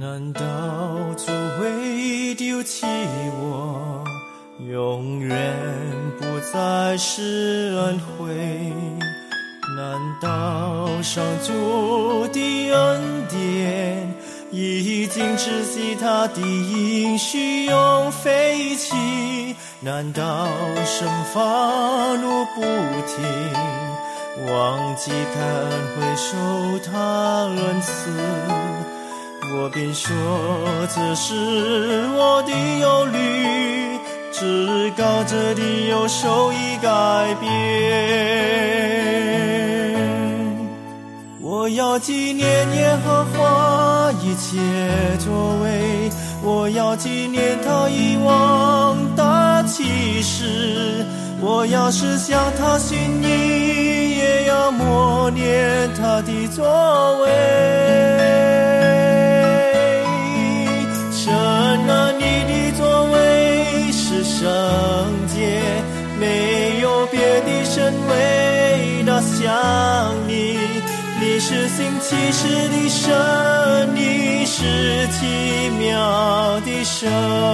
难道主会丢弃我，永远不再施恩惠？难道上主的恩典已经窒息他的应许永废弃？难道神发怒不停，忘记看回收他恩赐？我便说这是我的忧虑，至高者的右手已改变。我要纪念耶和华一切作为，我要纪念他以往大启示，我要思想他心意，也要默念他的作为。神啊，你的作为是圣洁，没有别的神伟大像你。你是行奇事的神，你是奇妙的神。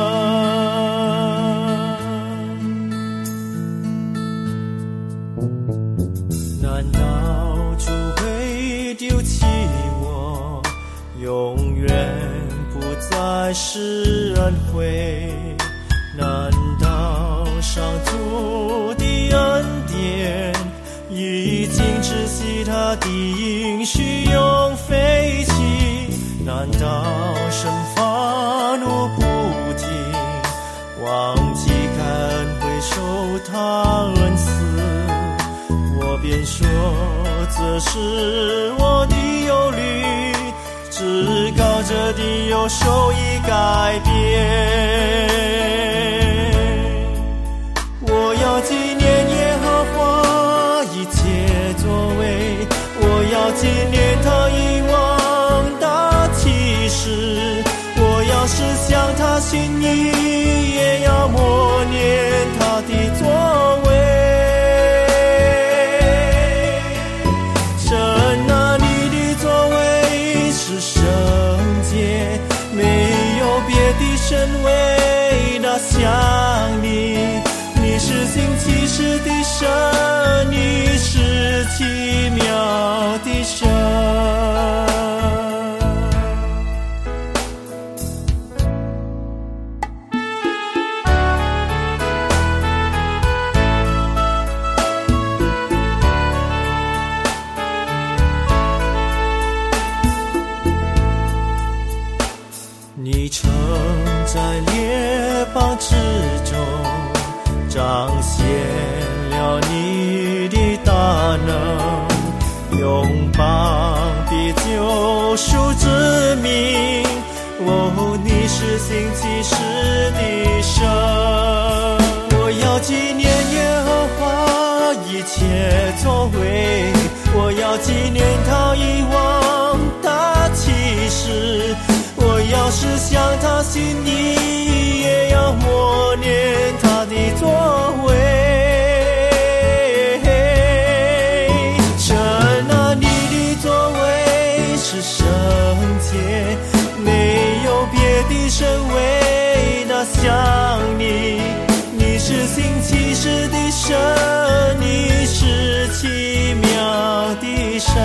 难道主会丢弃我，永远不再施恩惠？难道上主的恩典已经窒息他的应许永废弃？难道神发怒不停，忘记看回收他恩赐？我便说这是我的忧虑，至高者的右手已改变。我要纪念耶和华一切作为，我要纪念他以往大启示，我要思想他心意，也要默念他的作为。神啊，你的作为是圣洁，没有别的神伟大像你。你是行奇事的神，你是奇妙的神。你曾在列邦之中彰显了你的大能，用膀臂救赎之名。哦，你是行奇事的神。我要纪念耶和华一切作为，我要纪念他以往大启示，我要思想他心意，也要默念他的作为。神啊，你的作为是圣洁，没有别的神伟大像你。你是行奇事的神，你是奇妙的神。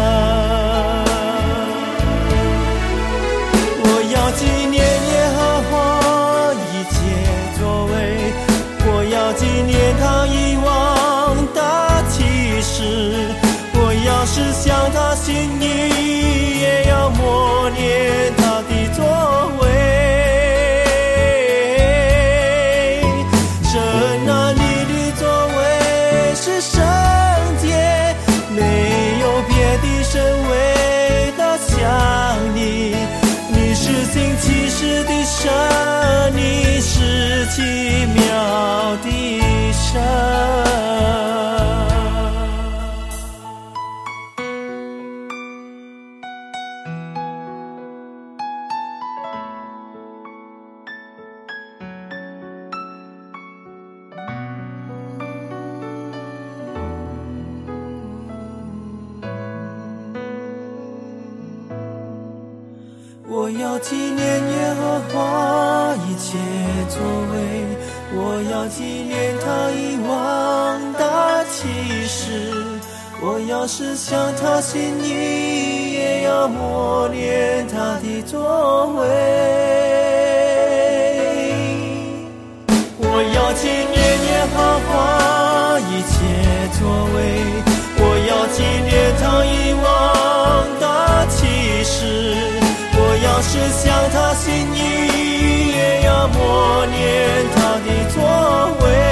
我要纪念耶和华一切作为，我要纪念他以往大启示，我要思想他心意，也要默念他的作为。神啊，你的作为是圣洁，没有别的神伟大像你。你是行奇事的神，你是奇妙的神。 我要纪念耶和华一切作为，我要纪念他以往大启示，我要思想他心意，也要默念他的作为。我要纪念耶和华一切作为，我要纪念他以往大启示，我要思想他心意，也要默念他的作为。